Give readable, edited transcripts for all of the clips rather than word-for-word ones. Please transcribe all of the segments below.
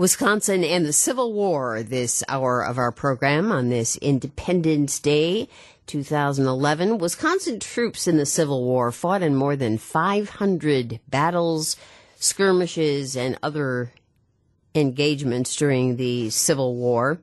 Wisconsin and the Civil War, this hour of our program on this Independence Day, 2011. Wisconsin troops in the Civil War fought in more than 500 battles, skirmishes, and other engagements during the Civil War.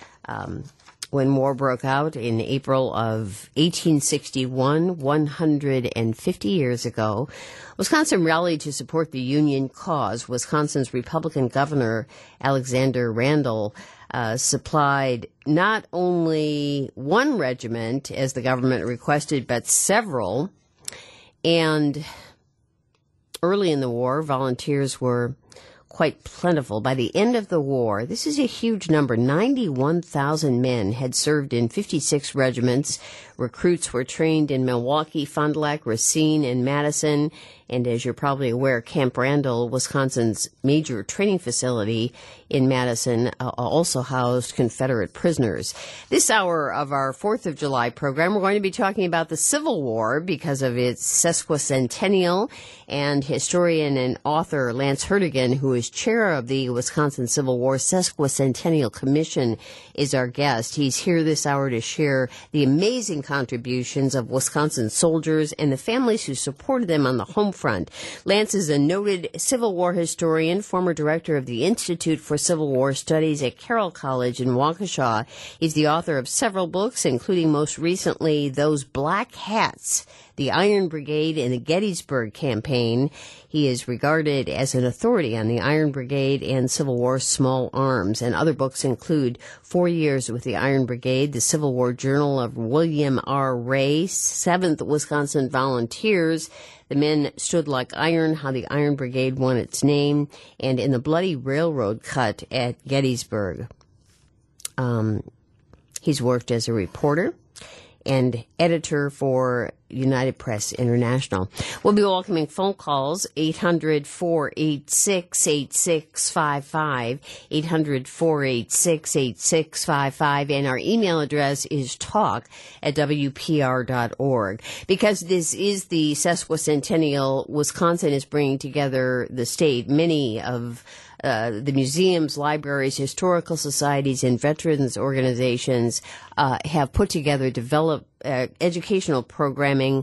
When war broke out in April of 1861, 150 years ago, Wisconsin rallied to support the Union cause. Wisconsin's Republican governor, Alexander Randall, supplied not only one regiment, as the government requested, but several. And early in the war, volunteers were quite plentiful. By the end of the war, this is a huge number. 91,000 men had served in 56 regiments. Recruits were trained in Milwaukee, Fond du Lac, Racine, and Madison. And as you're probably aware, Camp Randall, Wisconsin's major training facility in Madison, also housed Confederate prisoners. This hour of our 4th of July program, we're going to be talking about the Civil War because of its sesquicentennial, and historian and author Lance Hurtigan, who is chair of the Wisconsin Civil War Sesquicentennial Commission, is our guest. He's here this hour to share the amazing contributions of Wisconsin soldiers and the families who supported them on the home front. Lance is a noted Civil War historian, former director of the Institute for Civil War Studies at Carroll College in Waukesha. He's the author of several books, including most recently Those Black Hats, The Iron Brigade and the Gettysburg Campaign. He is regarded as an authority on the Iron Brigade and Civil War small arms, and other books include 4 Years with the Iron Brigade, The Civil War Journal of William R. Ray, 7th Wisconsin Volunteers, The Men Stood Like Iron, How the Iron Brigade Won Its Name, and In the Bloody Railroad Cut at Gettysburg. He's worked as a reporter and editor for United Press International. We'll be welcoming phone calls, 800-486-8655, 800-486-8655, and our email address is talk@wpr.org. Because this is the sesquicentennial, Wisconsin is bringing together the state. Many of the museums, libraries, historical societies, and veterans organizations have put together, developed educational programming,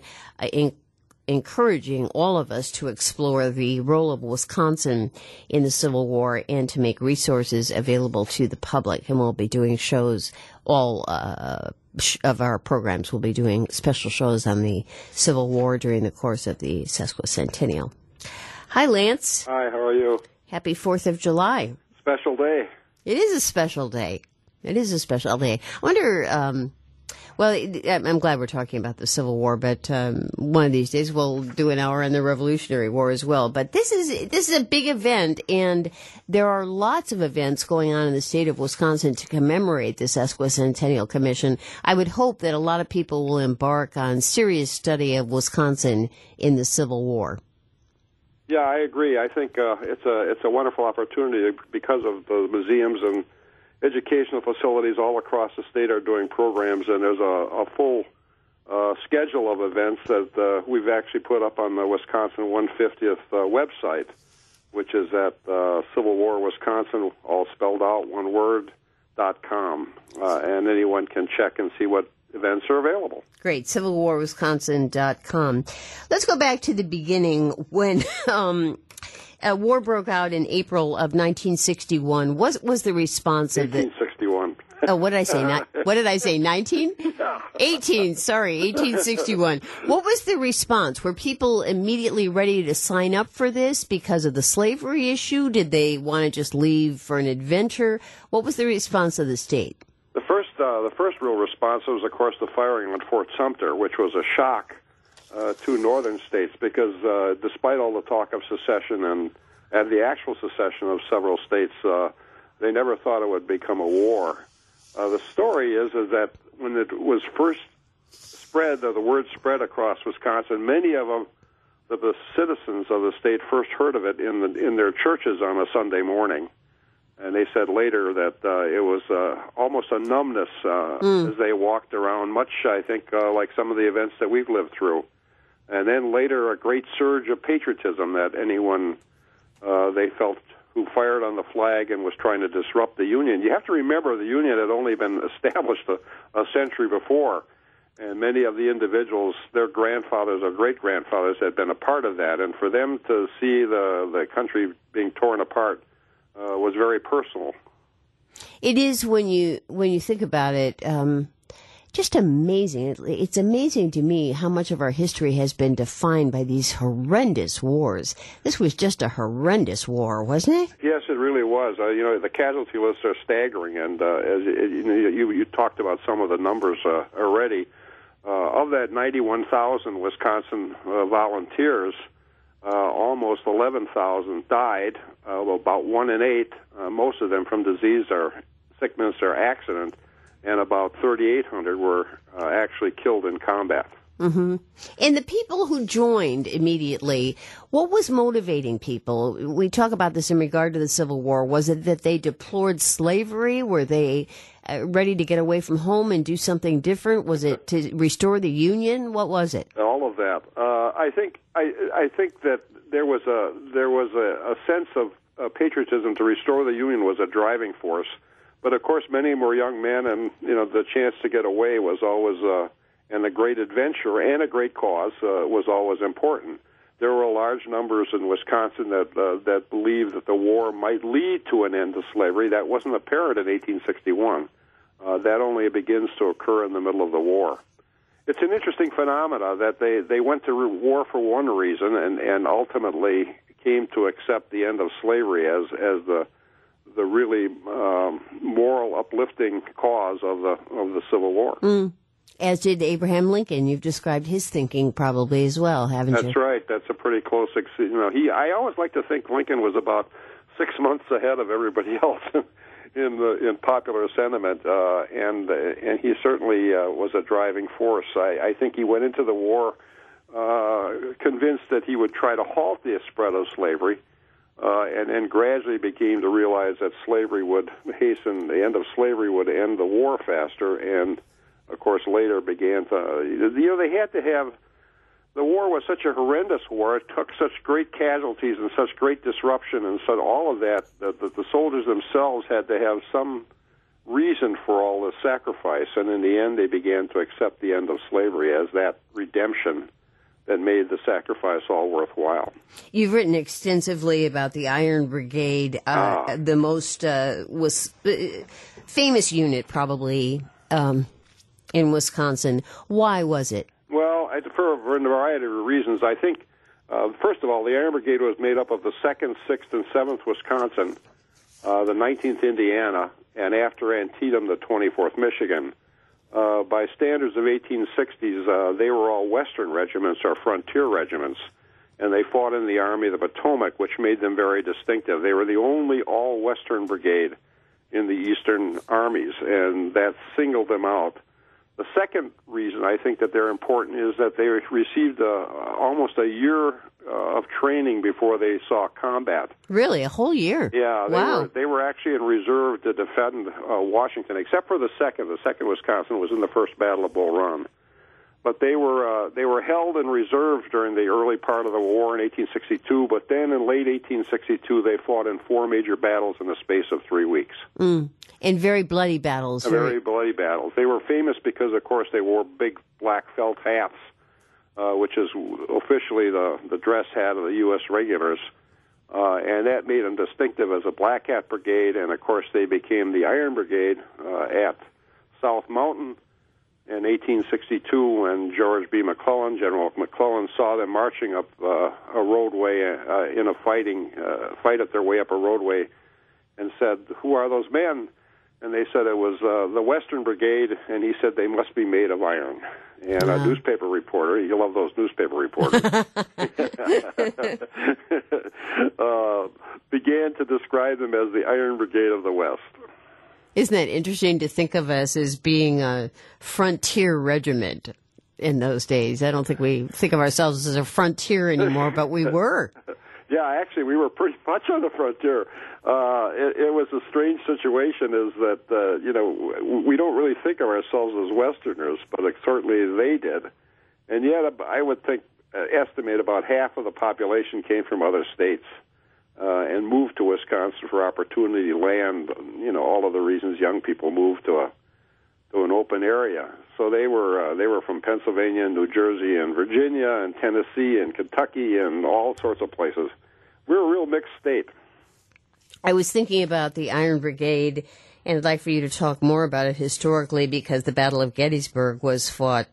encouraging all of us to explore the role of Wisconsin in the Civil War and to make resources available to the public. And we'll be doing shows, all of our programs will be doing special shows on the Civil War during the course of the sesquicentennial. Hi, Lance. Hi, how are you? Happy 4th of July. Special day. It is a special day. It is a special day. I wonder, well, I'm glad we're talking about the Civil War, but one of these days we'll do an hour on the Revolutionary War as well. But this is a big event, and there are lots of events going on in the state of Wisconsin to commemorate the Sesquicentennial Commission. I would hope that a lot of people will embark on serious study of Wisconsin in the Civil War. Yeah, I agree. I think it's a wonderful opportunity because of the museums and educational facilities all across the state are doing programs, and there's a full schedule of events that we've actually put up on the Wisconsin 150th website, which is at Civil War Wisconsin, all spelled out, one word, .com, and anyone can check and see what events are available. Great. CivilWarWisconsin.com. Let's go back to the beginning when a war broke out in April of 1961. What was the response of the... 1861. Oh, what did I say? What did I say? 19? 18. Sorry, 1861. What was the response? Were people immediately ready to sign up for this because of the slavery issue? Did they want to just leave for an adventure? What was the response of the state? The first real response was, of course, the firing on Fort Sumter, which was a shock to northern states because despite all the talk of secession and the actual secession of several states, they never thought it would become a war. The story is that when it was first spread, the word spread across Wisconsin, many of them, the citizens of the state first heard of it in their churches on a Sunday morning. And they said later that it was almost a numbness as they walked around, much, I think, like some of the events that we've lived through. And then later a great surge of patriotism that anyone they felt who fired on the flag and was trying to disrupt the Union. You have to remember the Union had only been established a century before, and many of the individuals, their grandfathers or great-grandfathers, had been a part of that. And for them to see the country being torn apart was very personal. It is when you think about it. Just amazing. It's amazing to me how much of our history has been defined by these horrendous wars. This was just a horrendous war, wasn't it? Yes, it really was. The casualty lists are staggering, and as you talked about some of the numbers already. Of that 91,000 Wisconsin volunteers, almost 11,000 died. About 1 in 8, most of them from disease or sickness or accident. And about 3,800 were actually killed in combat. Mm-hmm. And the people who joined immediately, what was motivating people? We talk about this in regard to the Civil War. Was it that they deplored slavery? Were they ready to get away from home and do something different? Was it to restore the Union? What was it? All of that. I think that there was a sense of patriotism to restore the Union was a driving force. But of course, many were young men, and the chance to get away was always, and a great adventure and a great cause was always important. There were large numbers in Wisconsin that believed that the war might lead to an end to slavery. That wasn't apparent in 1861. That only begins to occur in the middle of the war. It's an interesting phenomena that they went to war for one reason, and ultimately came to accept the end of slavery as the really moral uplifting cause of the Civil War. As did Abraham Lincoln. You've described his thinking probably as well, haven't you? That's right. That's a pretty close. I always like to think Lincoln was about 6 months ahead of everybody else in popular sentiment, and he certainly was a driving force. I think he went into the war convinced that he would try to halt the spread of slavery. And gradually began to realize that slavery would hasten, the end of slavery would end the war faster, and of course later began to, they had to have, the war was such a horrendous war, it took such great casualties and such great disruption, and so all of that the soldiers themselves had to have some reason for all the sacrifice, and in the end they began to accept the end of slavery as that redemption that made the sacrifice all worthwhile. You've written extensively about the Iron Brigade, the most famous unit probably in Wisconsin. Why was it? Well, for a variety of reasons. I think, first of all, the Iron Brigade was made up of the 2nd, 6th, and 7th Wisconsin, the 19th Indiana, and after Antietam, the 24th Michigan. By standards of 1860s, they were all Western regiments or frontier regiments, and they fought in the Army of the Potomac, which made them very distinctive. They were the only all-Western brigade in the Eastern armies, and that singled them out. The second reason I think that they're important is that they received almost a year of training before they saw combat. Really, a whole year? Yeah. Wow. They were actually in reserve to defend Washington, except for the second. The 2nd Wisconsin was in the First Battle of Bull Run. But they were held in reserve during the early part of the war in 1862, but then in late 1862 they fought in 4 major battles in the space of 3 weeks. And very bloody battles. Very bloody battles. They were famous because, of course, they wore big black felt hats, which is officially the dress hat of the U.S. regulars, and that made them distinctive as a black hat brigade, and, of course, they became the Iron Brigade at South Mountain in 1862 when George B. McClellan, General McClellan, saw them marching up a roadway in a fight at their way up a roadway and said, "Who are those men?" And they said it was the Western Brigade, and he said they must be made of iron. And a newspaper reporter, you love those newspaper reporters, began to describe them as the Iron Brigade of the West. Isn't that interesting to think of us as being a frontier regiment in those days? I don't think we think of ourselves as a frontier anymore, but we were. Yeah, actually, we were pretty much on the frontier. It was a strange situation is that, we don't really think of ourselves as Westerners, but certainly they did. And yet, I would estimate about half of the population came from other states. and moved to Wisconsin for opportunity land. All of the reasons young people move to an open area. So they were from Pennsylvania, New Jersey, and Virginia, and Tennessee, and Kentucky, and all sorts of places. We're a real mixed state. I was thinking about the Iron Brigade, and I'd like for you to talk more about it historically, because the Battle of Gettysburg was fought,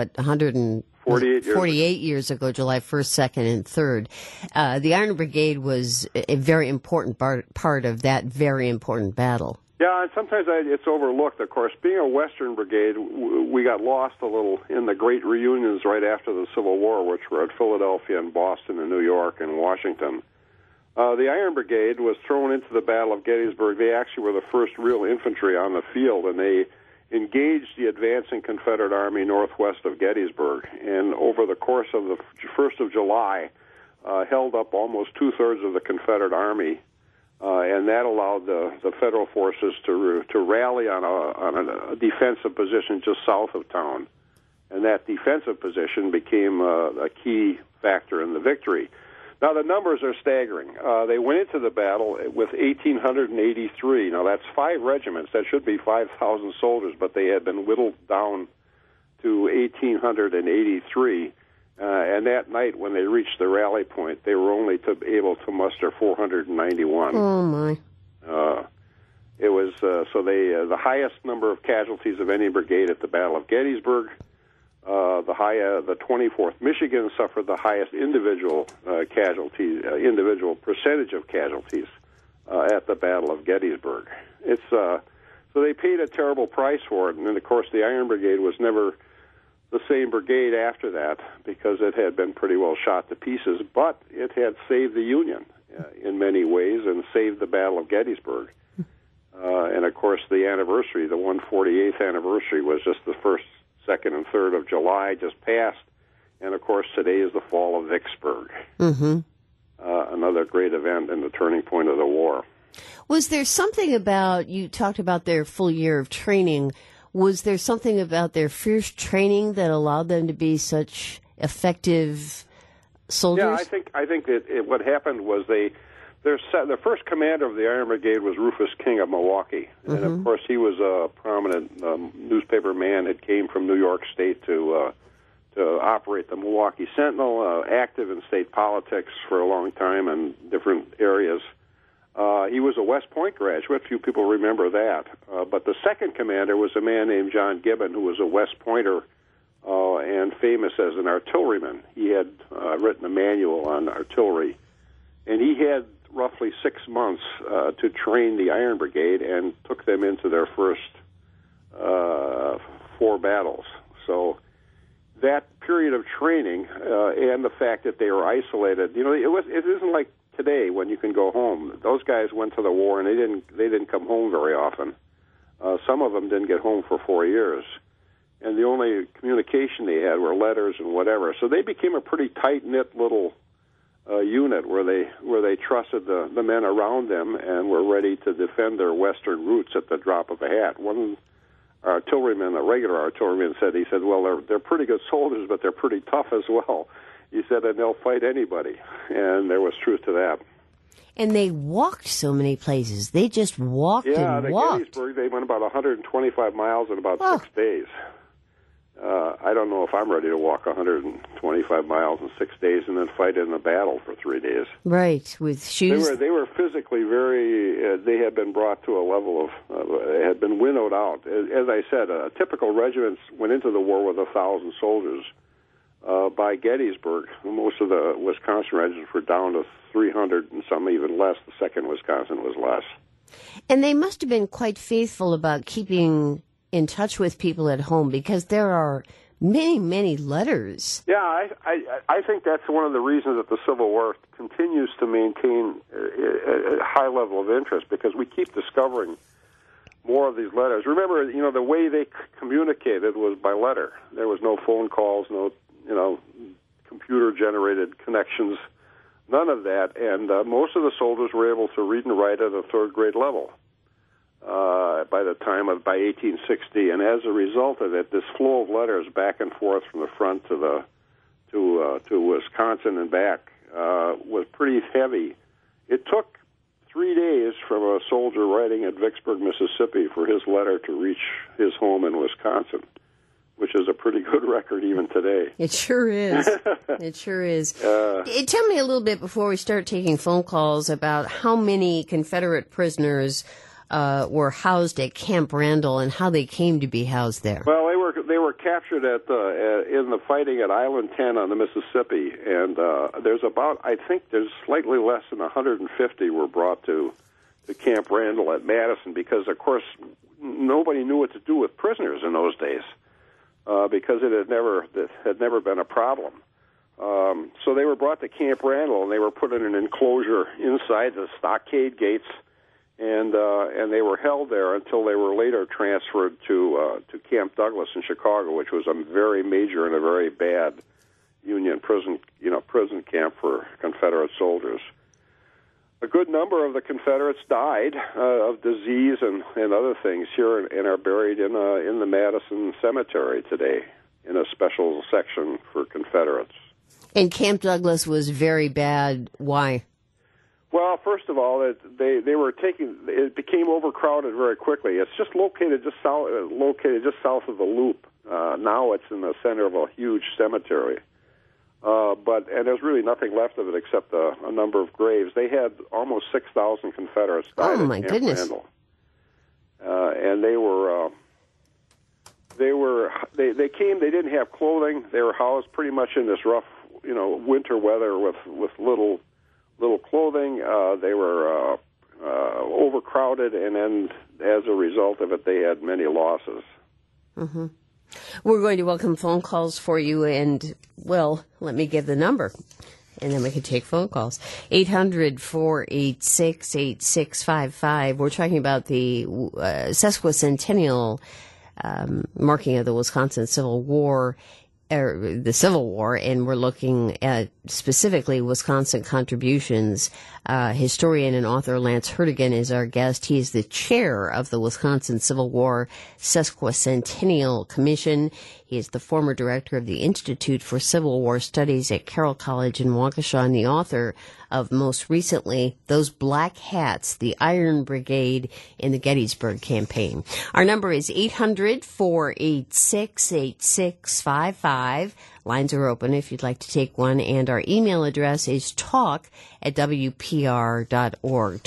148 years ago, July 1st, 2nd, and 3rd. The Iron Brigade was a very important part of that very important battle. Yeah, and sometimes it's overlooked, of course. Being a Western Brigade, we got lost a little in the great reunions right after the Civil War, which were at Philadelphia and Boston and New York and Washington. The Iron Brigade was thrown into the Battle of Gettysburg. They actually were the first real infantry on the field, and they engaged the advancing Confederate Army northwest of Gettysburg. And over the course of the 1st of July, held up almost two-thirds of the Confederate Army. And that allowed the Federal forces to rally on a defensive position just south of town. And that defensive position became a key factor in the victory. Now, the numbers are staggering. They went into the battle with 1,883. Now, that's 5 regiments. That should be 5,000 soldiers, but they had been whittled down to 1,883. And that night, when they reached the rally point, they were only able to muster 491. Oh, my. It was the highest number of casualties of any brigade at the Battle of Gettysburg. The 24th Michigan suffered the highest individual individual percentage of casualties at the Battle of Gettysburg. So they paid a terrible price for it, and then, of course, the Iron Brigade was never the same brigade after that, because it had been pretty well shot to pieces, but it had saved the Union in many ways and saved the Battle of Gettysburg. And, of course, the anniversary, the 148th anniversary, was just the 1st, 2nd, and 3rd of July just passed. And, of course, today is the fall of Vicksburg. Mm-hmm. Another great event and the turning point of the war. Was there something about, you talked about their full year of training, was there something about their fierce training that allowed them to be such effective soldiers? Yeah, I think that what happened was the first commander of the Iron Brigade was Rufus King of Milwaukee, and of course he was a prominent newspaper man that came from New York State to operate the Milwaukee Sentinel, active in state politics for a long time in different areas. He was a West Point graduate. Few people remember that. But the second commander was a man named John Gibbon, who was a West Pointer and famous as an artilleryman. He had written a manual on artillery, and he had roughly 6 months to train the Iron Brigade and took them into their first 4 battles. So that period of training and the fact that they were isolated, it isn't like today when you can go home. Those guys went to the war and they didn't come home very often. Some of them didn't get home for 4 years, and the only communication they had were letters and whatever. So they became a pretty tight-knit little unit where they trusted the men around them and were ready to defend their western roots at the drop of a hat. One artilleryman, a regular artilleryman, he said, well, they're pretty good soldiers, but they're pretty tough as well. He said, and they'll fight anybody, and there was truth to that. And they walked so many places. They just walked and walked. Yeah, Gettysburg, they went about 125 miles in about 6 days. I don't know if I'm ready to walk 125 miles in 6 days and then fight in a battle for 3 days. Right, with shoes. They were physically very. They had been brought to a level of. Had been winnowed out. As I said, typical regiments went into the war with 1,000 soldiers. By Gettysburg, most of the Wisconsin regiments were down to 300 and some even less. The 2nd Wisconsin was less. And they must have been quite faithful about keeping in touch with people at home, because there are many, many letters. Yeah, I think that's one of the reasons that the Civil War continues to maintain a high level of interest, because we keep discovering more of these letters. Remember, the way they communicated was by letter. There was no phone calls, no computer-generated connections, none of that. And most of the soldiers were able to read and write at a 3rd grade level by 1860. And as a result of it, this flow of letters back and forth from the front to Wisconsin and back was pretty heavy It took 3 days from a soldier writing at Vicksburg, Mississippi, for his letter to reach his home in Wisconsin, which is a pretty good record even today. It sure is. It sure is. Tell me a little bit before we start taking phone calls about how many Confederate prisoners were housed at Camp Randall and how they came to be housed there. Well, they were captured in the fighting at Island 10 on the Mississippi, and I think there's slightly less than 150 were brought to Camp Randall at Madison because, of course, nobody knew what to do with prisoners in those days because it had never been a problem. So they were brought to Camp Randall, and they were put in an enclosure inside the stockade gates. And they were held there until they were later transferred to Camp Douglas in Chicago, which was a very major and a very bad Union prison camp for Confederate soldiers. A good number of the Confederates died of disease and other things here and are buried in the Madison Cemetery today in a special section for Confederates. And Camp Douglas was very bad. Why? Well, first of all, it became overcrowded very quickly. It's just located just south of the Loop. Now it's in the center of a huge cemetery. And there's really nothing left of it except a number of graves. They had almost 6,000 Confederates died oh my at Camp goodness. Randall. And they came. They didn't have clothing. They were housed pretty much in this rough, winter weather with little clothing. They were overcrowded, and then as a result of it, they had many losses. Mm-hmm. We're going to welcome phone calls for you, and, well, let me give the number, and then we can take phone calls. 800-486-8655. We're talking about the sesquicentennial marking of the Wisconsin Civil War, and we're looking at specifically Wisconsin contributions. Historian and author Lance Hurtigan is our guest. He is the chair of the Wisconsin Civil War Sesquicentennial Commission. He is the former director of the Institute for Civil War Studies at Carroll College in Waukesha and the author of, most recently, Those Black Hats, the Iron Brigade in the Gettysburg Campaign. Our number is 800-486-8655. Lines are open if you'd like to take one, and our email address is talk@wpr.org,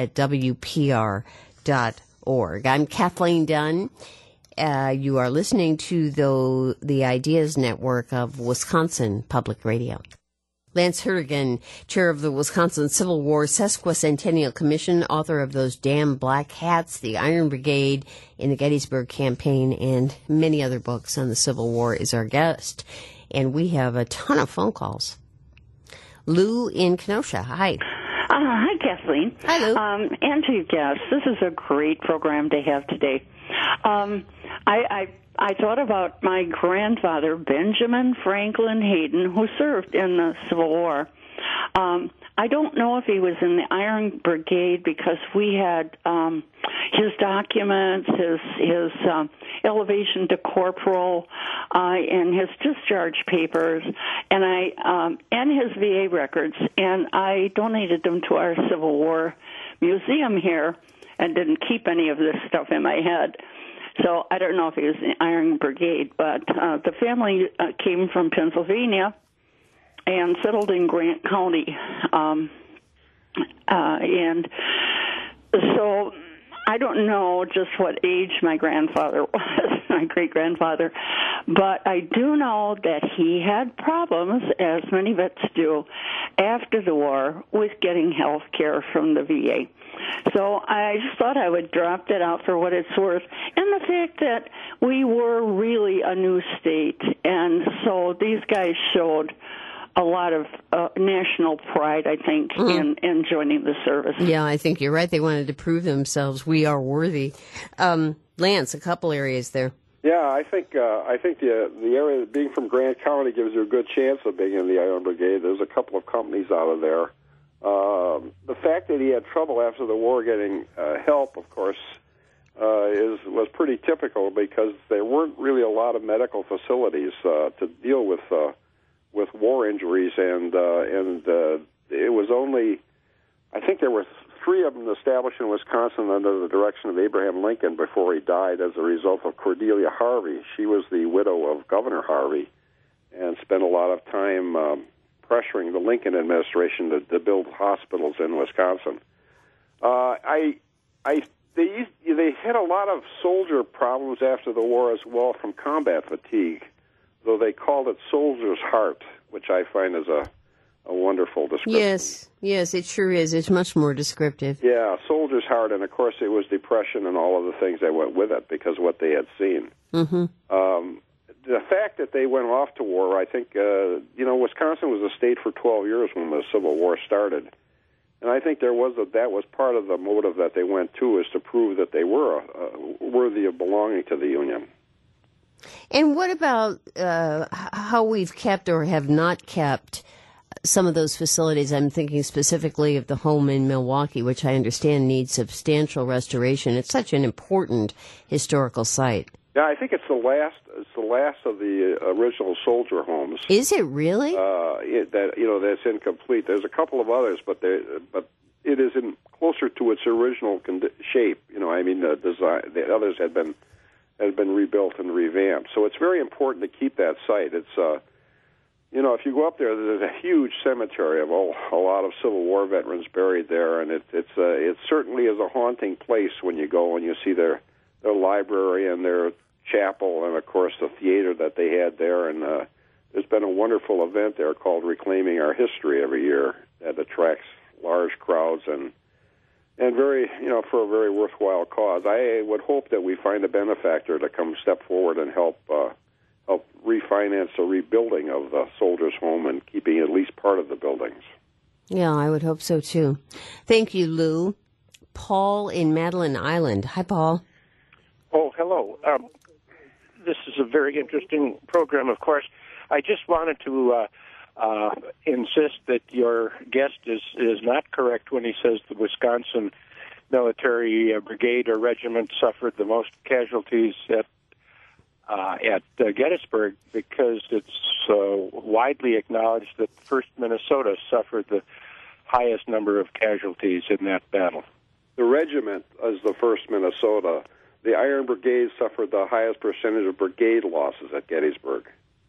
talk@wpr.org. I'm Kathleen Dunn. You are listening to the Ideas Network of Wisconsin Public Radio. Lance Hurtigan, chair of the Wisconsin Civil War Sesquicentennial Commission, author of Those Damn Black Hats, the Iron Brigade in the Gettysburg Campaign, and many other books on the Civil War, is our guest. And we have a ton of phone calls. Lou in Kenosha. Hi. Hi, Kathleen. Hi, Lou. And to your guests, this is a great program to have today. I thought about my grandfather, Benjamin Franklin Hayden, who served in the Civil War. I don't know if he was in the Iron Brigade because we had his documents, his elevation to corporal, and his discharge papers, and his VA records, and I donated them to our Civil War Museum here, and didn't keep any of this stuff in my head. So I don't know if he was in the Iron Brigade, but the family came from Pennsylvania and settled in Grant County. And so I don't know just what age my grandfather was, my great-grandfather, but I do know that he had problems, as many vets do, after the war with getting health care from the VA. So I just thought I would drop that out for what it's worth. And the fact that we were really a new state, and so these guys showed a lot of national pride, I think, in joining the service. Yeah, I think you're right. They wanted to prove themselves. We are worthy. Lance, a couple areas there. Yeah, I think the area, being from Grant County, gives you a good chance of being in the Iron Brigade. There's a couple of companies out of there. The fact that he had trouble after the war getting help, of course, was pretty typical because there weren't really a lot of medical facilities to deal with war injuries, and it was only I think there were three of them established in Wisconsin under the direction of Abraham Lincoln before he died as a result of Cordelia Harvey. She was the widow of Governor Harvey and spent a lot of time pressuring the Lincoln administration to build hospitals in Wisconsin. They had a lot of soldier problems after the war as well from combat fatigue, though they called it soldier's heart, which I find is a wonderful description. Yes, it sure is. It's much more descriptive. Yeah, soldier's heart, and of course it was depression and all of the things that went with it because of what they had seen. Mm-hmm. The fact that they went off to war, I think, Wisconsin was a state for 12 years when the Civil War started. And I think that was part of the motive that they went to, is to prove that they were worthy of belonging to the Union. And what about how we've kept or have not kept some of those facilities? I'm thinking specifically of the home in Milwaukee, which I understand needs substantial restoration. It's such an important historical site. Yeah, I think it's the last. It's the last of the original soldier homes. Is it really? That's incomplete. There's a couple of others, but it is closer to its original shape. The design. The others had been rebuilt and revamped. So it's very important to keep that site. It's if you go up there, there's a huge cemetery of a lot of Civil War veterans buried there, and it certainly is a haunting place when you go and you see their library and their chapel, and of course the theater that they had there. And there's been a wonderful event there called Reclaiming Our History every year that attracts large crowds and very, for a very worthwhile cause. I would hope that we find a benefactor to come step forward and help refinance the rebuilding of the soldiers' home and keeping at least part of the buildings. Yeah, I would hope so too. Thank you, Lou. Paul in Madeline Island. Hi, Paul. Oh, hello. This is a very interesting program, of course. I just wanted to insist that your guest is not correct when he says the Wisconsin military brigade or regiment suffered the most casualties at Gettysburg, because it's widely acknowledged that 1st Minnesota suffered the highest number of casualties in that battle. The regiment is the 1st Minnesota. The Iron Brigade suffered the highest percentage of brigade losses at Gettysburg.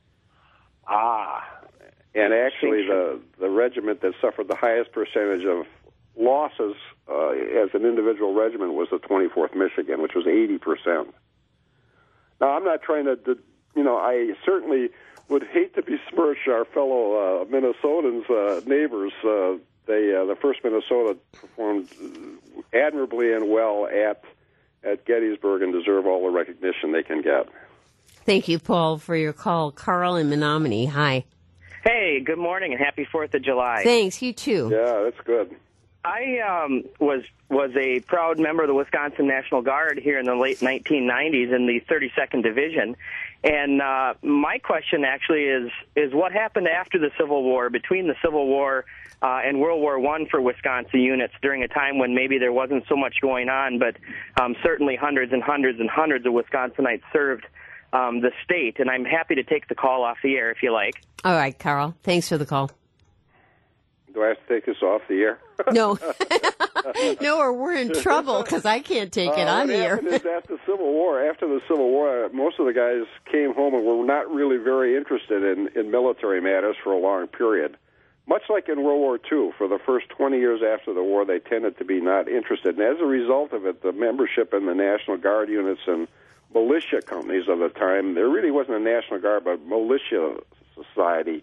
And actually, the regiment that suffered the highest percentage of losses as an individual regiment was the 24th Michigan, which was 80%. Now, I'm not trying to, I certainly would hate to besmirch our fellow Minnesotans, neighbors. The 1st Minnesota performed admirably and well at Gettysburg and deserve all the recognition they can get. Thank you, Paul, for your call. Carl in Menominee. Hi. Hey, good morning and happy 4th of July. Thanks, you too. Yeah, that's good. I was a proud member of the Wisconsin National Guard here in the late 1990s in the 32nd Division. And my question actually is what happened after the Civil War, between the Civil War and World War I for Wisconsin units, during a time when maybe there wasn't so much going on, but certainly hundreds and hundreds and hundreds of Wisconsinites served the state. And I'm happy to take the call off the air if you like. All right, Carl. Thanks for the call. Do I have to take this off the air? No. No, or we're in trouble because I can't take it on the air. What happened is after the Civil War, most of the guys came home and were not really very interested in military matters for a long period. Much like in World War II, for the first 20 years after the war, they tended to be not interested. And as a result of it, the membership in the National Guard units and militia companies of the time, there really wasn't a National Guard, but militia society.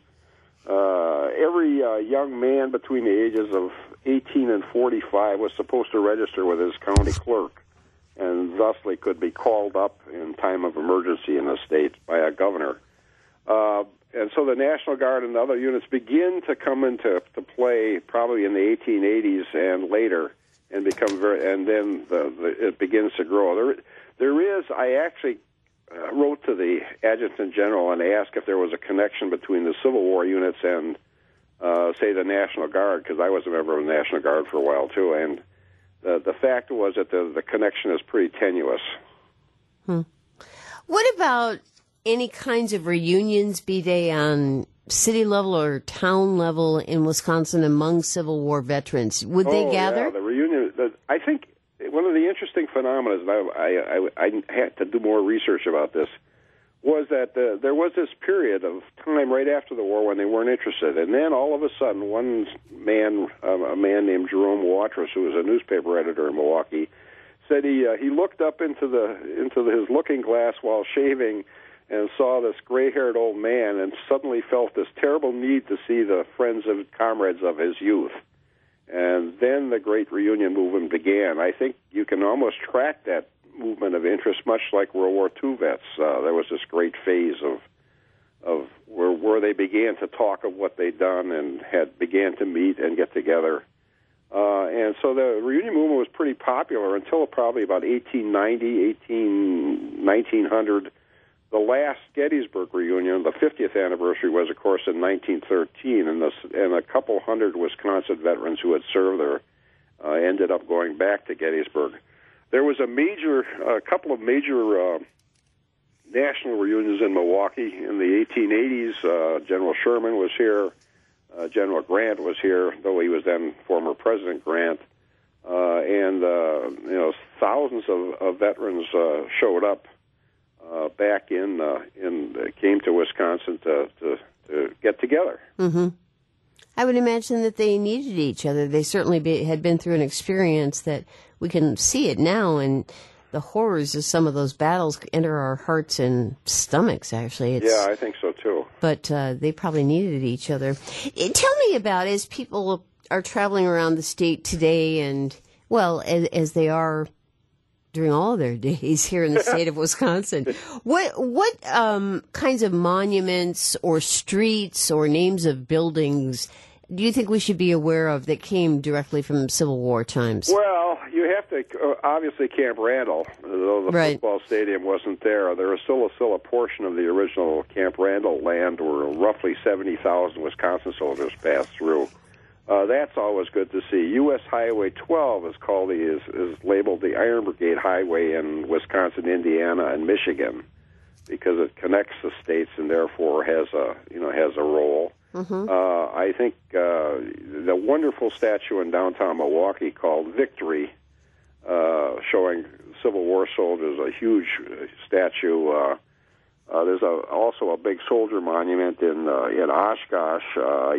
Every young man between the ages of 18 and 45 was supposed to register with his county clerk, and thusly could be called up in time of emergency in the state by a governor. And so the National Guard and the other units begin to come into play probably in the 1880s and later, and become then it begins to grow. There is, I actually wrote to the Adjutant General and asked if there was a connection between the Civil War units and, say, the National Guard, because I was a member of the National Guard for a while, too, and the fact was that the connection is pretty tenuous. What about any kinds of reunions, be they on city level or town level in Wisconsin among Civil War veterans? Would they gather? Yeah, the reunion. I think one of the interesting phenomena, and I had to do more research about this, was that there was this period of time right after the war when they weren't interested, and then all of a sudden, one man, a man named Jerome Watrous, who was a newspaper editor in Milwaukee, said he looked up into his looking glass while shaving and saw this gray-haired old man, and suddenly felt this terrible need to see the friends and comrades of his youth. And then the great reunion movement began. I think you can almost track that movement of interest, much like World War II vets. There was this great phase of where they began to talk of what they'd done and began to meet and get together. And so the reunion movement was pretty popular until probably about 1900. The last Gettysburg reunion, the 50th anniversary, was, of course, in 1913, and a couple hundred Wisconsin veterans who had served there ended up going back to Gettysburg. There was a couple of major national reunions in Milwaukee in the 1880s. General Sherman was here. General Grant was here, though he was then former President Grant. And thousands of veterans showed up back came to Wisconsin to get together. Mm-hmm. I would imagine that they needed each other. They certainly had been through an experience that we can see it now, and the horrors of some of those battles enter our hearts and stomachs, actually. Yeah, I think so, too. But they probably needed each other. Tell me about, as people are traveling around the state today, and, well, as they are during all their days here in the state of Wisconsin, what kinds of monuments or streets or names of buildings do you think we should be aware of that came directly from Civil War times? Well, you have to, obviously, Camp Randall, though the football stadium wasn't there. There was still a portion of the original Camp Randall land where roughly 70,000 Wisconsin soldiers passed through. That's always good to see. U.S. Highway 12 is labeled the Iron Brigade Highway in Wisconsin, Indiana, and Michigan because it connects the states and therefore has a role. Mm-hmm. I think the wonderful statue in downtown Milwaukee called Victory, showing Civil War soldiers, a huge statue. There's also a big soldier monument in Oshkosh.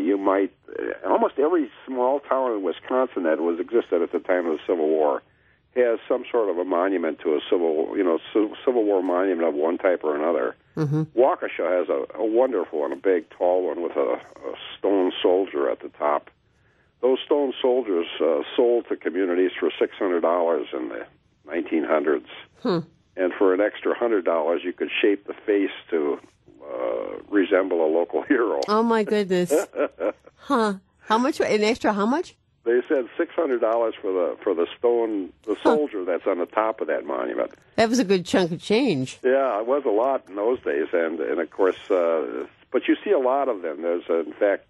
Almost every small town in Wisconsin that existed at the time of the Civil War has some sort of a monument to a Civil War monument of one type or another. Mm-hmm. Waukesha has a wonderful and a big, tall one with a stone soldier at the top. Those stone soldiers sold to communities for $600 in the 1900s. And for an extra $100, you could shape the face to resemble a local hero. Oh, my goodness. Huh. How much? An extra how much? They said $600 for the soldier that's on the top of that monument. That was a good chunk of change. Yeah, it was a lot in those days, and of course, but you see a lot of them. There's, in fact,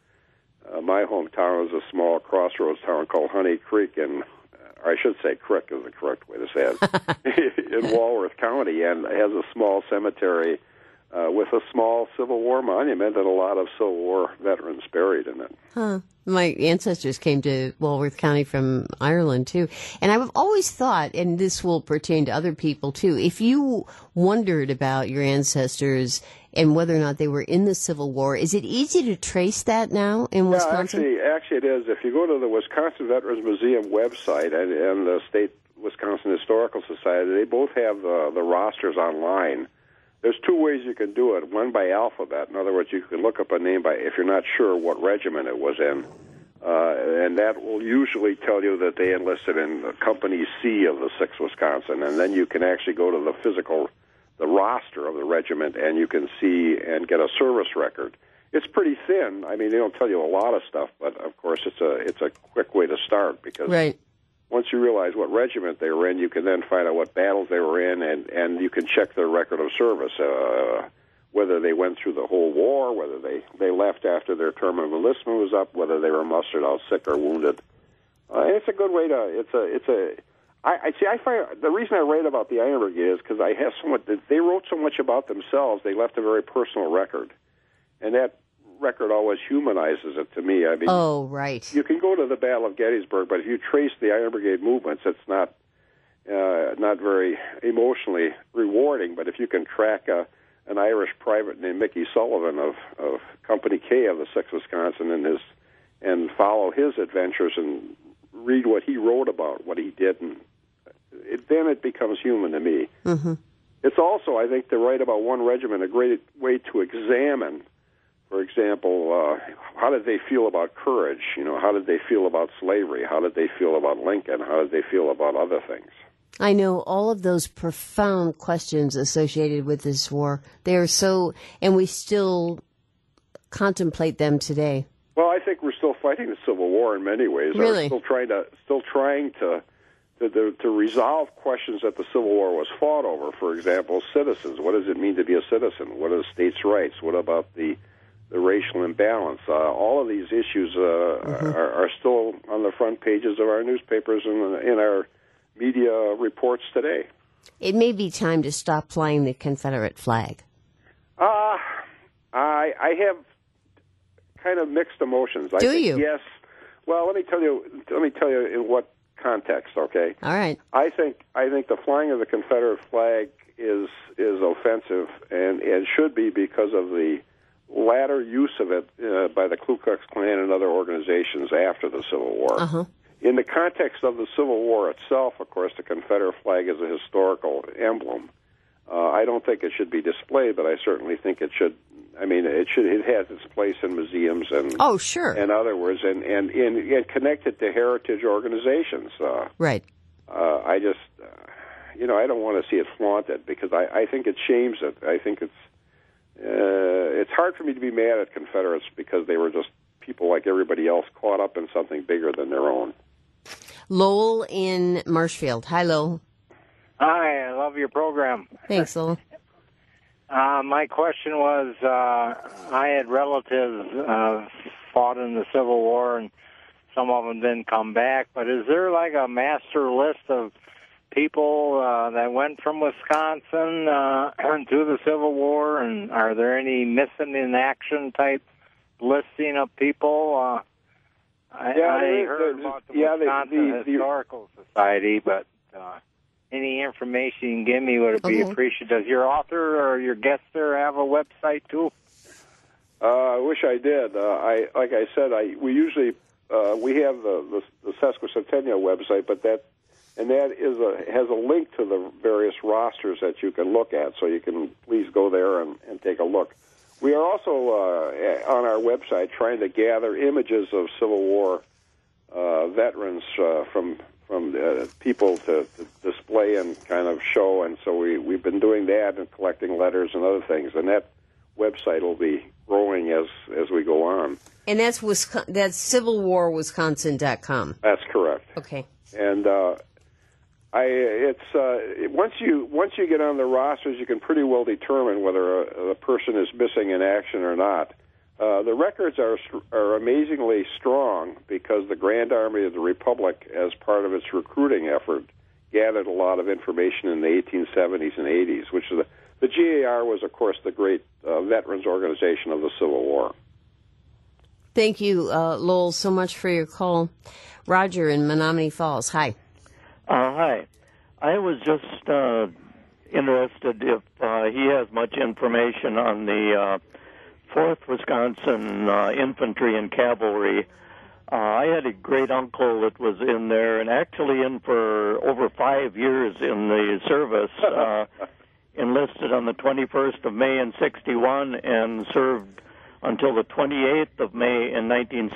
my hometown is a small crossroads town called Honey Creek, and I should say Crick is the correct way to say it, in Walworth County, and it has a small cemetery with a small Civil War monument and a lot of Civil War veterans buried in it. Huh. My ancestors came to Walworth County from Ireland, too. And I've always thought, and this will pertain to other people, too, if you wondered about your ancestors and whether or not they were in the Civil War, is it easy to trace that now in Wisconsin? Actually it is. If you go to the Wisconsin Veterans Museum website and the State Wisconsin Historical Society, they both have the rosters online. There's two ways you can do it. One by alphabet. In other words, you can look up a name if you're not sure what regiment it was in. And that will usually tell you that they enlisted in Company C of the 6th Wisconsin. And then you can actually go to the roster of the regiment, and you can see and get a service record. It's pretty thin. I mean, they don't tell you a lot of stuff, but of course it's a quick way to start because once you realize what regiment they were in, you can then find out what battles they were in, and you can check their record of service, whether they went through the whole war, whether they left after their term of enlistment was up, whether they were mustered out sick or wounded. And it's a good way to. I find the reason I write about the Iron Brigade is because they wrote so much about themselves. They left a very personal record, and that record always humanizes it to me. I mean, oh, right. You can go to the Battle of Gettysburg, but if you trace the Iron Brigade movements, it's not very emotionally rewarding. But if you can track an Irish private named Mickey Sullivan of Company K of the 6th Wisconsin and follow his adventures and read what he wrote about, what he did, and then it becomes human to me. Mm-hmm. It's also, I think, to write about one regiment a great way to examine, for example, how did they feel about courage? How did they feel about slavery? How did they feel about Lincoln? How did they feel about other things? I know all of those profound questions associated with this war. They are so, and we still contemplate them today. Well, I think we're still fighting the Civil War in many ways. Really? We're still trying to resolve questions that the Civil War was fought over. For example, citizens. What does it mean to be a citizen? What are states' rights? What about the racial imbalance? All of these issues are still on the front pages of our newspapers and in our media reports today. It may be time to stop flying the Confederate flag. I have kind of mixed emotions. Do you? Yes. Well, let me tell you in what context. Okay. All right. I think the flying of the Confederate flag is offensive and should be because of the latter use of it by the Ku Klux Klan and other organizations after the Civil War. Uh-huh. In the context of the Civil War itself, of course, the Confederate flag is a historical emblem. I don't think it should be displayed, but I certainly think it should. I mean, it has its place in museums and and other words, and connected to heritage organizations. Right. I just, I don't want to see it flaunted because I think it shames it. I think it's hard for me to be mad at Confederates because they were just people like everybody else caught up in something bigger than their own. Lowell in Marshfield. Hi, Lowell. Hi, I love your program. Thanks, Lowell. My question was, I had relatives fought in the Civil War, and some of them didn't come back. But is there like a master list of people that went from Wisconsin to the Civil War, and are there any missing in action type listing of people? I heard about the Wisconsin Historical Society, but any information you can give me would be appreciated. Does your author or your guest there have a website too? I wish I did. Like I said, we usually we have the Sesquicentennial website, but that has a link to the various rosters that you can look at, so you can please go there and take a look. We are also on our website trying to gather images of Civil War veterans from people to display and kind of show, and so we've been doing that and collecting letters and other things, and that website will be growing as we go on. And that's CivilWarWisconsin.com. That's correct. Okay. And once you get on the rosters, you can pretty well determine whether a person is missing in action or not. The records are amazingly strong because the Grand Army of the Republic, as part of its recruiting effort, gathered a lot of information in the 1870s and 80s, which is the GAR was, of course, the great veterans organization of the Civil War. Thank you, Lowell, so much for your call. Roger in Menominee Falls. Hi. Hi. I was just interested if he has much information on the 4th Wisconsin Infantry and Cavalry. I had a great uncle that was in there and actually in for over 5 years in the service, enlisted on the 21st of May in 61 and served until the 28th of May in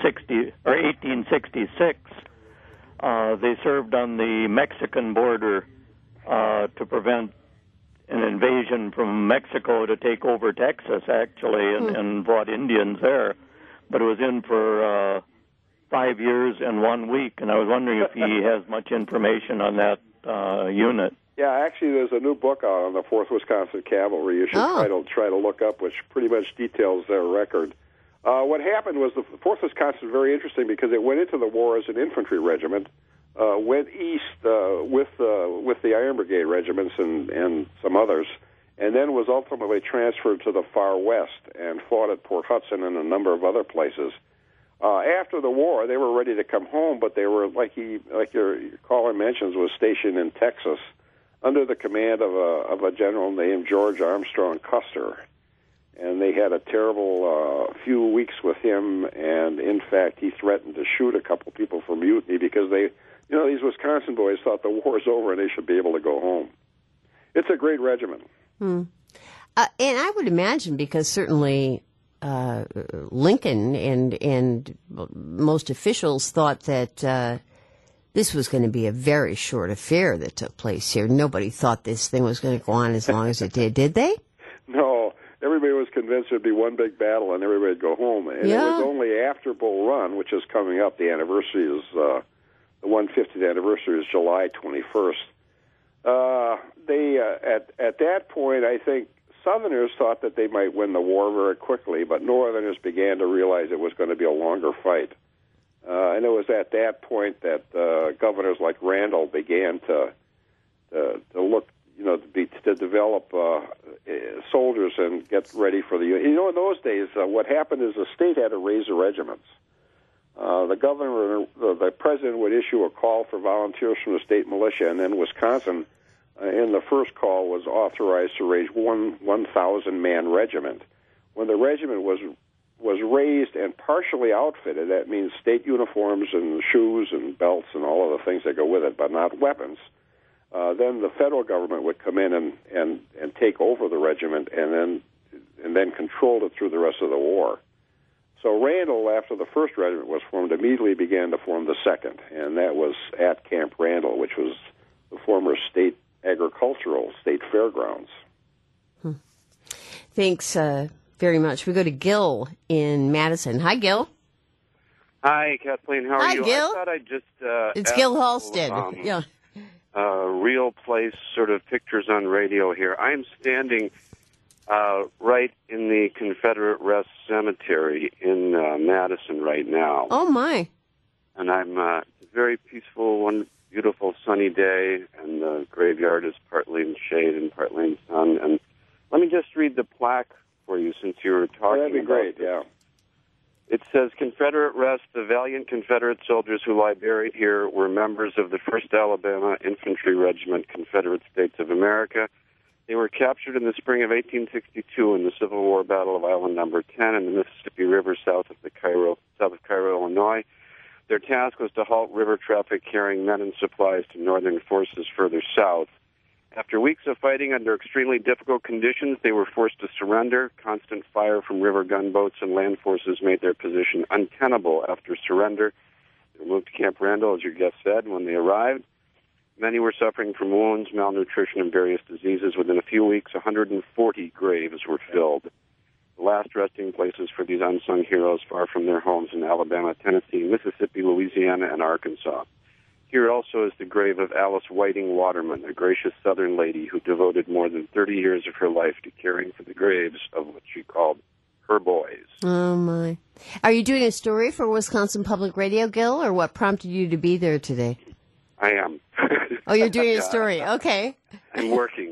1866. They served on the Mexican border to prevent an invasion from Mexico to take over Texas, actually, and brought Indians there. But it was in for 5 years and 1 week, and I was wondering if he has much information on that unit. Yeah, actually, there's a new book out on the 4th Wisconsin Cavalry. You should try to look up, which pretty much details their record. What happened was the 4th Wisconsin is very interesting because it went into the war as an infantry regiment, went east with the Iron Brigade regiments and some others, and then was ultimately transferred to the far west and fought at Port Hudson and a number of other places. After the war, they were ready to come home, but they were, like your caller mentions, was stationed in Texas under the command of a general named George Armstrong Custer. And they had a terrible few weeks with him, and in fact, he threatened to shoot a couple people for mutiny because these Wisconsin boys thought the war was over and they should be able to go home. It's a great regiment. And I would imagine, because certainly Lincoln and most officials thought that this was going to be a very short affair that took place here. Nobody thought this thing was going to go on as long as it did they? No. Everybody was convinced it would be one big battle and everybody would go home. And It was only after Bull Run, which is coming up. The anniversary is, the 150th anniversary is July 21st. At that point, I think Southerners thought that they might win the war very quickly, but Northerners began to realize it was going to be a longer fight. And it was at that point that governors like Randall began to look, to develop soldiers and get ready for the. In those days, what happened is the state had to raise the regiments. The president would issue a call for volunteers from the state militia, and then Wisconsin, in the first call, was authorized to raise 1,000-man regiment. When the regiment was raised and partially outfitted, that means state uniforms and shoes and belts and all of the things that go with it, but not weapons. Then the federal government would come in and take over the regiment and then controlled it through the rest of the war. So Randall, after the first regiment was formed, immediately began to form the second, and that was at Camp Randall, which was the former state fairgrounds. Thanks very much. We go to Gil in Madison. Hi, Gil. Hi, Kathleen. How are you? Hi, Gil. I thought I'd just it's Gil Halstead. Yeah. Real place sort of pictures on radio here. I'm standing right in the Confederate Rest Cemetery in Madison right now. Oh, my. And I'm very peaceful, one beautiful sunny day, and the graveyard is partly in shade and partly in sun. And let me just read the plaque for you since you were talking that'd be about great, this. yeah. It says, Confederate Rest, the valiant Confederate soldiers who lie buried here were members of the 1st Alabama Infantry Regiment, Confederate States of America. They were captured in the spring of 1862 in the Civil War Battle of Island No. 10 in the Mississippi River south of Cairo, Illinois. Their task was to halt river traffic carrying men and supplies to Northern forces further south. After weeks of fighting under extremely difficult conditions, they were forced to surrender. Constant fire from river gunboats and land forces made their position untenable after surrender. They were moved to Camp Randall, as your guest said, when they arrived. Many were suffering from wounds, malnutrition, and various diseases. Within a few weeks, 140 graves were filled. The last resting places for these unsung heroes far from their homes in Alabama, Tennessee, Mississippi, Louisiana, and Arkansas. Here also is the grave of Alice Whiting Waterman, a gracious Southern lady who devoted more than 30 years of her life to caring for the graves of what she called her boys. Oh, my. Are you doing a story for Wisconsin Public Radio, Gil, or what prompted you to be there today? I am. Oh, you're doing a story. Okay. I'm working.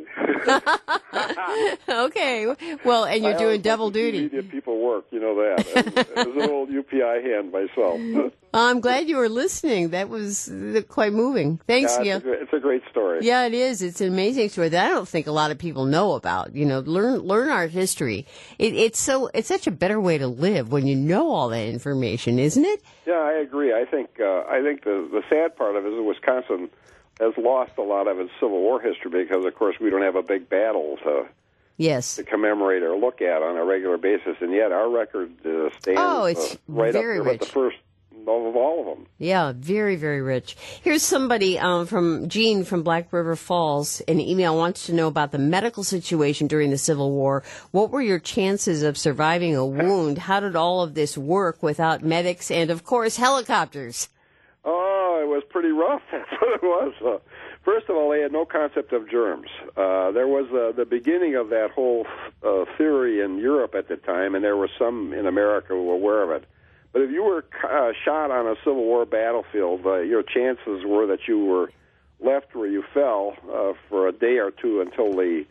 Okay. Well, and you're doing double duty. Media people work, you know that. As an old UPI hand myself. I'm glad you were listening. That was quite moving. Thanks, Gil. It's a great story. Yeah, it is. It's an amazing story that I don't think a lot of people know about. Learn our history. It's such a better way to live when you know all that information, isn't it? Yeah, I agree. I think the sad part of it is that Wisconsin has lost a lot of its Civil War history because, of course, we don't have a big battle to commemorate or look at on a regular basis, and yet our record stands right up there with the first of all of them. Yeah, very, very rich. Here's somebody from Gene from Black River Falls. An email wants to know about the medical situation during the Civil War. What were your chances of surviving a wound? How did all of this work without medics and, of course, helicopters? Oh, it was pretty rough. That's what it was. First of all, they had no concept of germs. There was the beginning of that whole theory in Europe at the time, and there were some in America who were aware of it. But if you were shot on a Civil War battlefield, your chances were that you were left where you fell for a day or two until the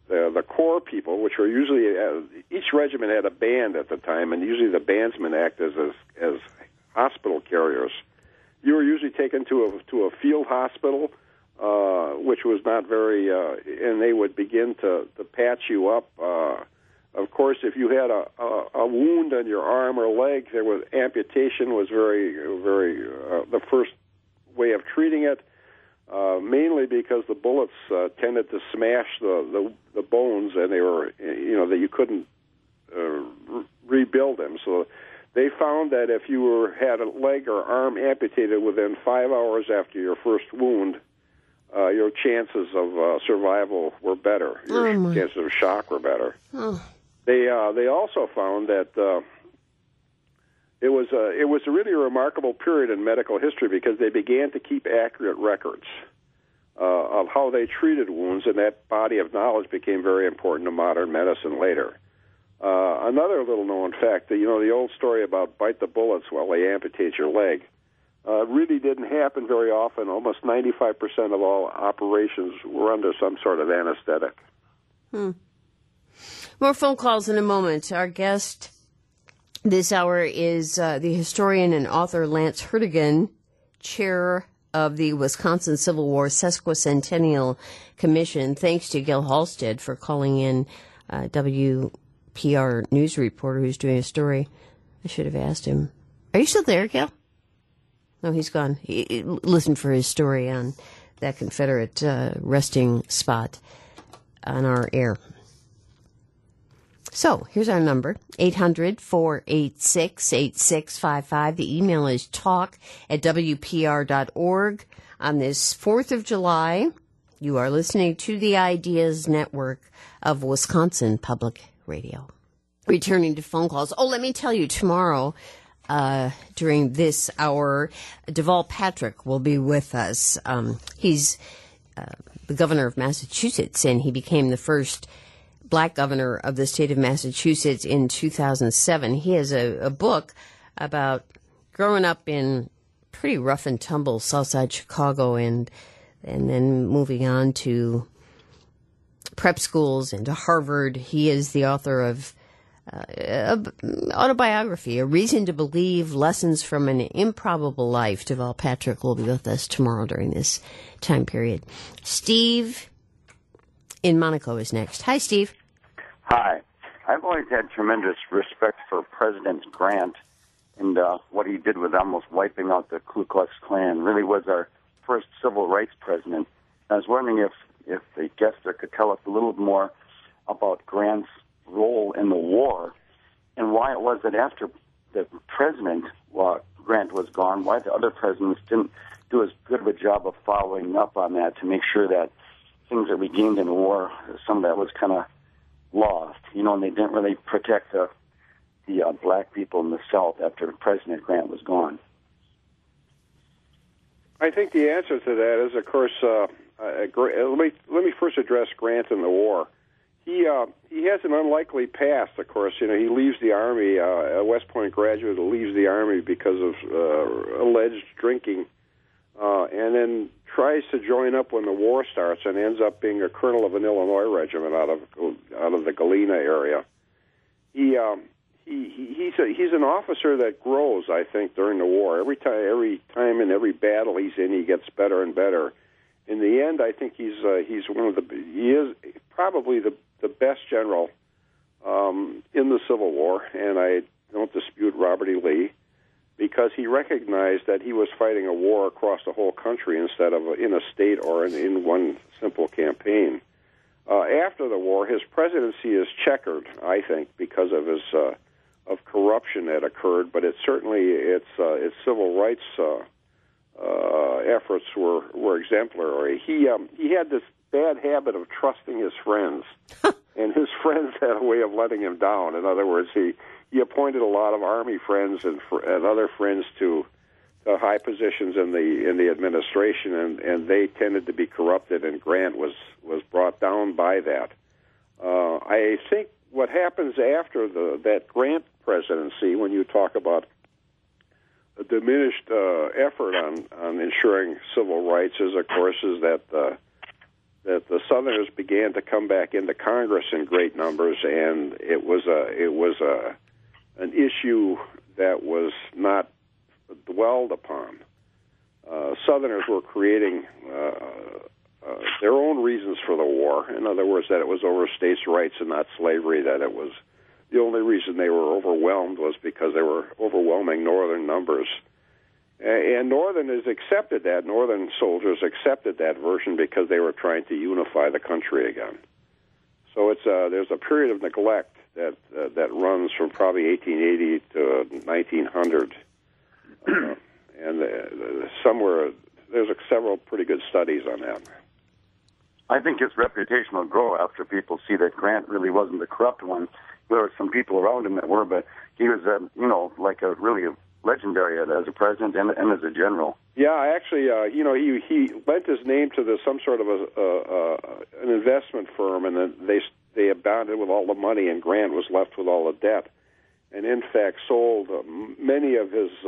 the corps people, which were usually each regiment had a band at the time, and usually the bandsmen act as hospital carriers. You were usually taken to a field hospital, which was not very, and they would begin to patch you up. Of course, if you had a wound on your arm or leg, there was amputation was very the first way of treating it. Mainly because the bullets tended to smash the bones, and they were, that you couldn't rebuild them. So they found that if you had a leg or arm amputated within 5 hours after your first wound, your chances of survival were better. Your chances of shock were better. Oh. They also found that it was a really remarkable period in medical history because they began to keep accurate records of how they treated wounds, and that body of knowledge became very important to modern medicine later. Another little-known fact, the old story about bite the bullets while they amputate your leg, really didn't happen very often. Almost 95% of all operations were under some sort of anesthetic. More phone calls in a moment. Our guest this hour is the historian and author Lance Hurtigan, chair of the Wisconsin Civil War Sesquicentennial Commission. Thanks to Gil Halstead for calling in, WPR news reporter who's doing a story. I should have asked him. Are you still there, Gil? No, he's gone. He listened for his story on that Confederate resting spot on our air. So here's our number, 800-486-8655. The email is talk@wpr.org. On this 4th of July, you are listening to the Ideas Network of Wisconsin Public Radio. Returning to phone calls. Oh, let me tell you, tomorrow, during this hour, Deval Patrick will be with us. He's the governor of Massachusetts, and he became the first Black governor of the state of Massachusetts in 2007. He has a book about growing up in pretty rough and tumble Southside Chicago and then moving on to prep schools and to Harvard. He is the author of autobiography, A Reason to Believe, Lessons from an Improbable Life. Deval Patrick will be with us tomorrow during this time period. Steve in Monaco is next. Hi, Steve. Hi. I've always had tremendous respect for President Grant and what he did with almost wiping out the Ku Klux Klan. Really was our first civil rights president. I was wondering if the guest could tell us a little more about Grant's role in the war and why it was that after the president, Grant was gone, why the other presidents didn't do as good of a job of following up on that to make sure that things that we gained in the war, some of that was kind of lost, and they didn't really protect the black people in the South after President Grant was gone. I think the answer to that is, of course, let me first address Grant in the war. He has an unlikely past, of course. He leaves the Army, a West Point graduate who leaves the Army because of alleged drinking, and then tries to join up when the war starts and ends up being a colonel of an Illinois regiment out of the Galena area. He's an officer that grows, I think, during the war. Every time in every battle he's in, he gets better and better. In the end, I think he is probably the best general in the Civil War, and I don't dispute Robert E. Lee, because he recognized that he was fighting a war across the whole country instead of in a state or in one simple campaign. After the war, his presidency is checkered, I think, because of his of corruption that occurred, but its civil rights efforts were exemplary. He had this bad habit of trusting his friends, and his friends had a way of letting him down. In other words, he appointed a lot of Army friends and other friends to high positions in the administration, and they tended to be corrupted, and Grant was brought down by that. I think what happens after that Grant presidency, when you talk about a diminished effort on ensuring civil rights, is that that the Southerners began to come back into Congress in great numbers, and it was an issue that was not dwelled upon. Southerners were creating their own reasons for the war. In other words, that it was over states' rights and not slavery, that it was the only reason they were overwhelmed was because they were overwhelming Northern numbers. And Northerners accepted that. Northern soldiers accepted that version because they were trying to unify the country again. So there's a period of neglect that runs from probably 1880 to 1900, and somewhere there's several pretty good studies on that. I think his reputation will grow after people see that Grant really wasn't the corrupt one. There were some people around him that were, but he was, like a really legendary as a president and as a general. Yeah, actually, he lent his name to some sort of an investment firm, and then they abounded with all the money, and Grant was left with all the debt, and in fact sold many of his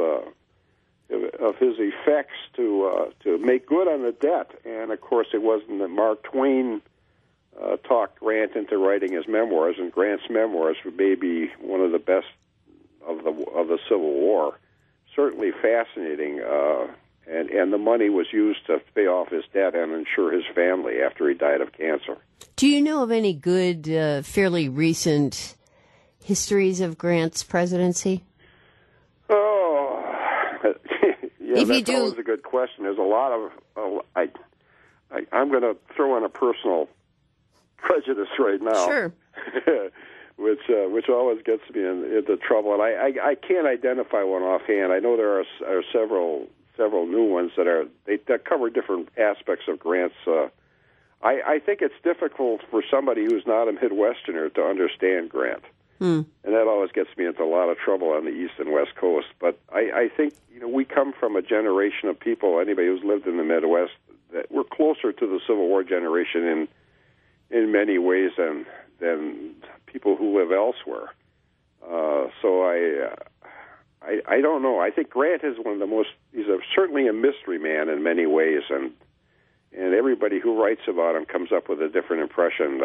effects to make good on the debt. And of course, it wasn't that Mark Twain talked Grant into writing his memoirs, and Grant's memoirs may be one of the best of the Civil War. Certainly fascinating, and the money was used to pay off his debt and insure his family after he died of cancer. Do you know of any good, fairly recent histories of Grant's presidency? Oh, yeah, that's always a good question. There's a lot of. I'm going to throw in a personal prejudice right now. Sure. Which always gets me into trouble, and I can't identify one offhand. I know there are several new ones that cover different aspects of Grant's. I think it's difficult for somebody who's not a Midwesterner to understand Grant, and that always gets me into a lot of trouble on the East and West Coast. But I think we come from a generation of people. Anybody who's lived in the Midwest, that we're closer to the Civil War generation in many ways than people who live elsewhere. So I don't know. I think Grant is one of the most. He's certainly a mystery man in many ways, and everybody who writes about him comes up with a different impression.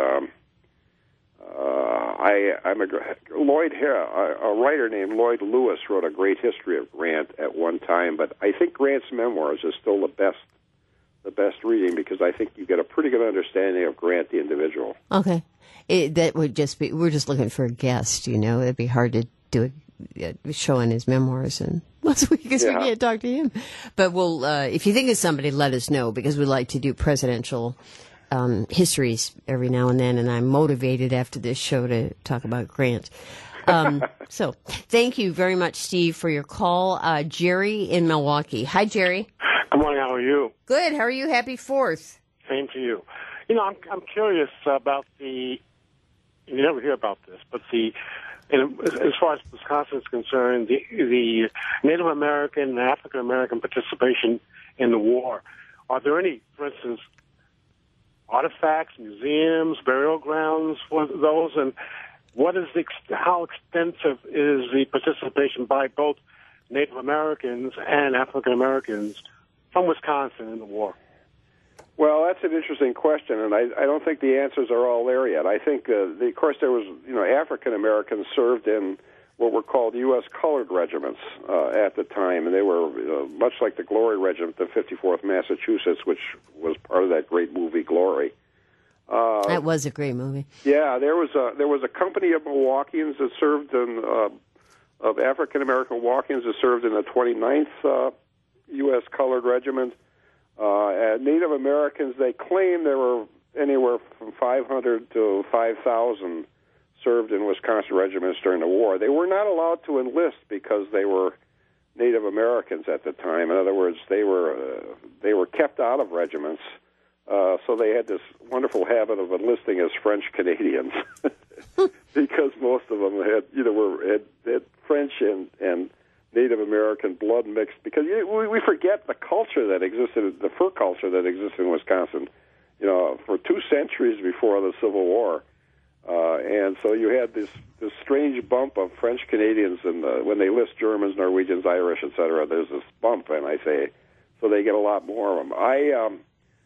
A writer named Lloyd Lewis wrote a great history of Grant at one time, but I think Grant's memoirs is still the best reading, because I think you get a pretty good understanding of Grant the individual. Okay. That would just be, we're just looking for a guest, it'd be hard to do a show on his memoirs and last week because we can't talk to him. But we'll, if you think of somebody, let us know, because we like to do presidential histories every now and then, and I'm motivated after this show to talk about Grant. So thank you very much, Steve, for your call. Jerry in Milwaukee. Hi, Jerry. Good morning. How are you? Good. How are you? Happy 4th. Same to you. I'm curious about you never hear about this, but as far as Wisconsin is concerned, the Native American and African American participation in the war. Are there any, for instance, artifacts, museums, burial grounds for those? And how extensive is the participation by both Native Americans and African Americans from Wisconsin in the war? Well, that's an interesting question, and I don't think the answers are all there yet. I think, of course, there was, African Americans served in what were called U.S. colored regiments at the time, and they were much like the Glory Regiment of 54th Massachusetts, which was part of that great movie Glory. That was a great movie. Yeah, there was a company of Milwaukeeans that served of African American Milwaukeeans that served in the 29th U.S. Colored Regiment. Native Americans, they claim there were anywhere from 500 to 5,000 served in Wisconsin regiments during the war. They were not allowed to enlist because they were Native Americans at the time. In other words, they were kept out of regiments. So they had this wonderful habit of enlisting as French Canadians because most of them had French and Native American blood mixed. Because we forget the culture that existed, the fur culture that existed in Wisconsin, for 2 centuries before the Civil War. And so you had this strange bump of French Canadians, and when they list Germans, Norwegians, Irish, etc., there's this bump, and I say, so they get a lot more of them.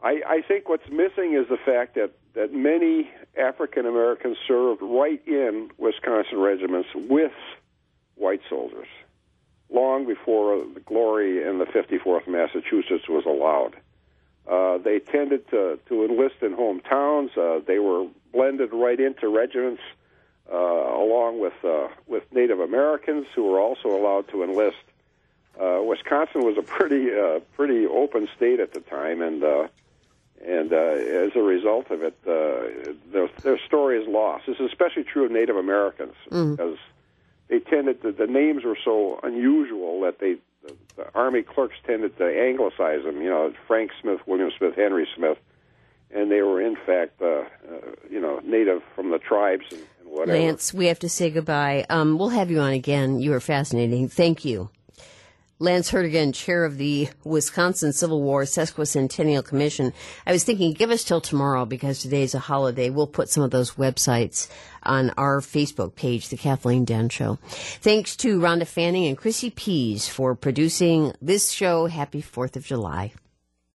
I think what's missing is the fact that many African Americans served right in Wisconsin regiments with white soldiers, long before the glory in the 54th Massachusetts was allowed. They tended to enlist in hometowns. They were blended right into regiments, along with Native Americans who were also allowed to enlist. Wisconsin was a pretty open state at the time, and as a result of it, their story is lost. This is especially true of Native Americans because they tended to, the names were so unusual that the Army clerks tended to anglicize them. You know, Frank Smith, William Smith, Henry Smith, and they were in fact, native from the tribes and whatever. Lance, we have to say goodbye. We'll have you on again. You were fascinating. Thank you. Lance Hurtigan, chair of the Wisconsin Civil War Sesquicentennial Commission. I was thinking, give us till tomorrow because today's a holiday. We'll put some of those websites on our Facebook page, The Kathleen Dunn Show. Thanks to Rhonda Fanning and Chrissy Pease for producing this show. Happy 4th of July.